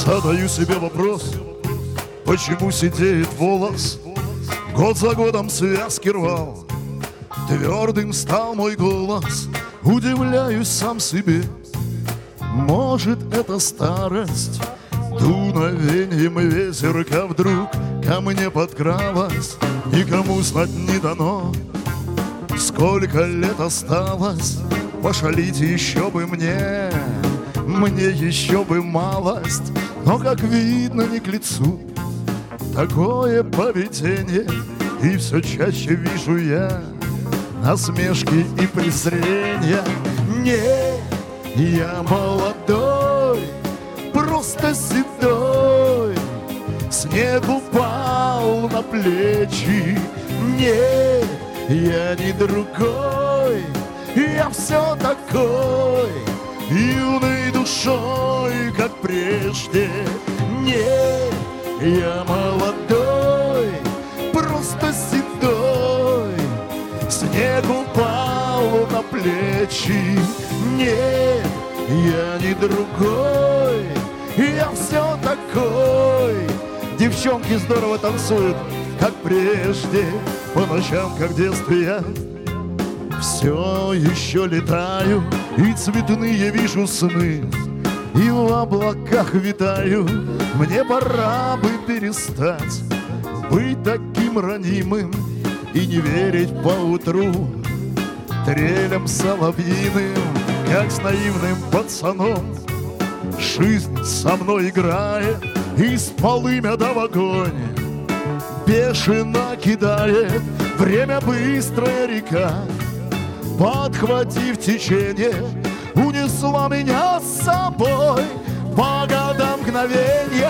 Задаю себе вопрос, почему сидеет волос? Год за годом связки рвал, твердым стал мой голос. Удивляюсь сам себе, может, это старость? Дуновением ветерка вдруг ко мне подкралась. Никому знать не дано, сколько лет осталось. Пошалить еще бы мне еще бы малость. Но, как видно, не к лицу такое поведение. И все чаще вижу я насмешки и презрения. Не, я молодой, просто седой, снег упал на плечи. Не, я не другой, я все такой, юной душой, как прежде. Не, я молодой, просто седой, снег упал на плечи. Не, я не другой, я все такой. Девчонки здорово танцуют, как прежде. По ночам, как в детстве, я все еще летаю, и цветные вижу сны, и в облаках витаю. Мне пора бы перестать быть таким ранимым и не верить поутру трелям соловьиным, как с наивным пацаном. Жизнь со мной играет, из полымя да в огонь бешено кидает. Время быстрая река, подхватив течение, унесла меня с собой по годам мгновенья.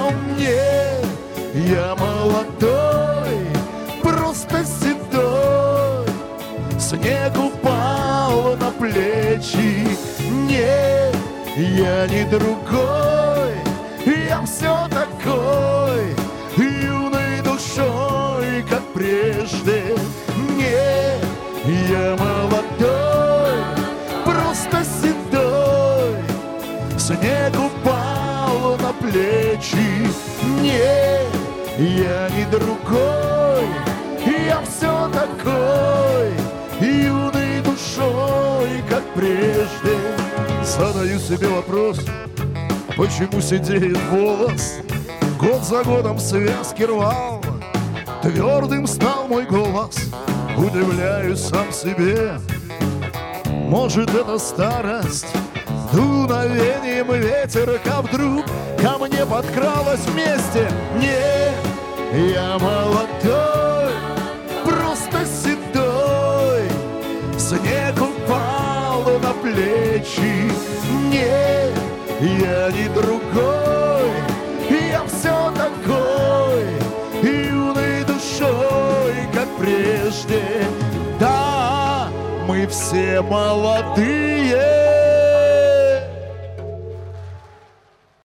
Не, я молодой, просто седой, снег упал на плечи. Не, я не другой, я все такой, юной душой, как прежде. Не, я молодой, просто седой, снег упал на плечи. Не, я не другой, я все такой, юной душой, как прежде. Задаю себе вопрос, почему сидеет волос? Год за годом связки рвал, твердым стал мой голос. Удивляюсь сам себе, может, это старость? Дуновением ветерка вдруг ко мне подкралась вместе. Не, я молодой, просто седой, снег упал на плечи. Не, я не другой, я все такой, юной душой, как прежде. Да, мы все молодые,